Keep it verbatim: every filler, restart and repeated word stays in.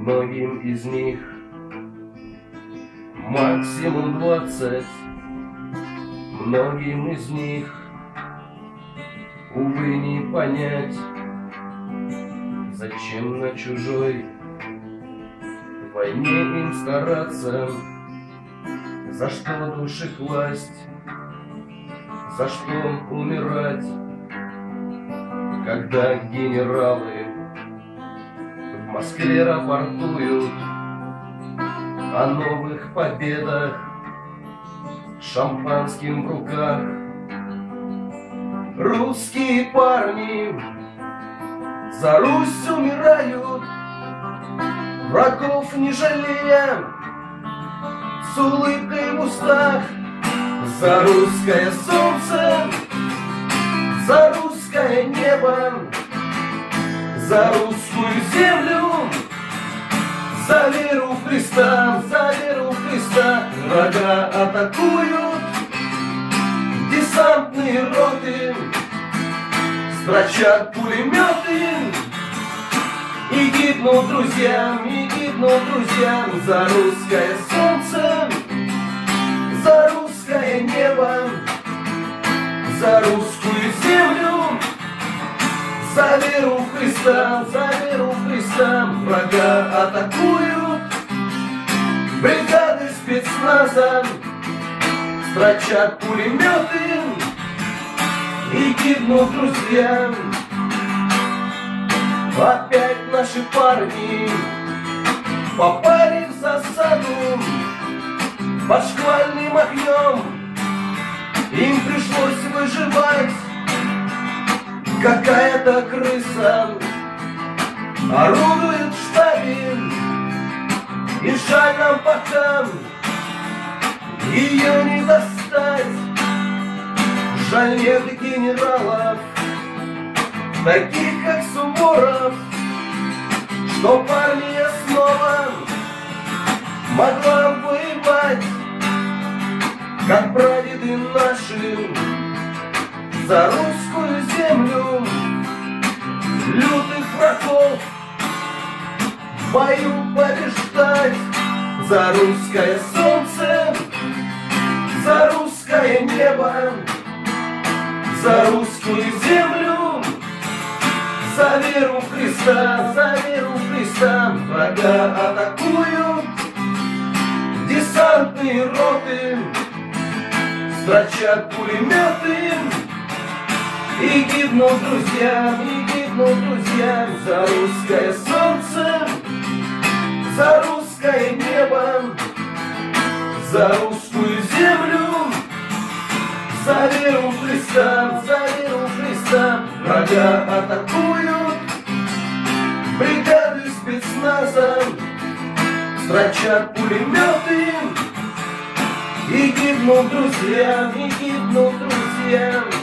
Многим из них максимум двадцать. Многим из них, увы, не понять, зачем на чужой войне им стараться, за что души класть, за что умирать, когда генералы в Москве рапортуют о новых победах, шампанским в руках. Русские парни за Русь умирают, врагов не жалея, с улыбкой в устах. За русское солнце, за русское небо, за русскую землю, за веру в Христа, за веру в Христа. Врага атакуют десантные роты, строчат пулеметы, и гибнут друзьям, и гибнут друзьям. За русское солнце, за русское небо, за русскую землю, за веру в Христа, за веру в Христа. Врага атакуют бригады спецназа, строчат пулеметы, и гибнут друзья. Опять наши парни попали в засаду под шквальным огнем. Им пришлось выживать. Какая-то крыса орудует в штабе, и жаль нам пока ее не достать. Жаль нет генералов, таких как Суворов, что армия снова могла воевать, как прадеды наши, за русскую землю. Лютых врагов в бою побеждать. За русское солнце, за русское небо, за русскую землю, за веру в Христа, за веру в Христа. Врага атакуют десантные роты, строчат пулеметы, и гибнут друзья, и гибнут друзья. За русское солнце, за русское небо, за русскую землю, за веру в Христа, за веру в Христа. Врага атакуют бригады спецназа, строчат пулеметы, и гибнут друзья, и гибнут друзья.